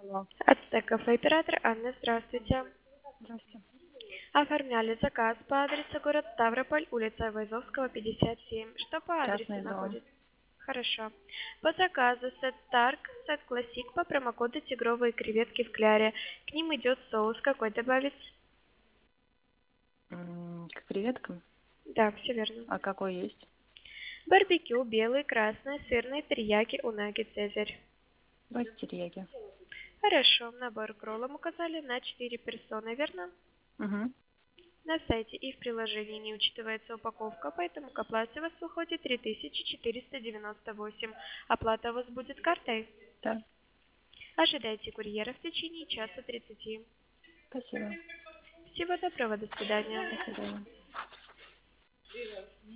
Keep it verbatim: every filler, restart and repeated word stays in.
Алло. Ацтек кафе, оператор Анна, здравствуйте. Здравствуйте. Оформляли заказ по адресу город Ставрополь, улица Войзовского, пятьдесят семь. Что по адресу Частный дом. находится? Хорошо. По заказу сет Старк, сет Классик по промокоду тигровые креветки в кляре. К ним идет соус. Какой добавить? М, К креветкам? Да, все верно. А какой есть? Барбекю, белый, красный, сырный, терияки, унаги, цезарь. Давайте терияки. Хорошо. Набор к роллам указали на четыре персоны, верно? Угу. На сайте и в приложении не учитывается упаковка, поэтому к оплате у вас выходит три тысячи четыреста девяносто восемь. Оплата у вас будет картой? Да. Ожидайте курьера в течение часа тридцати. Спасибо. Всего доброго, до свидания. До свидания.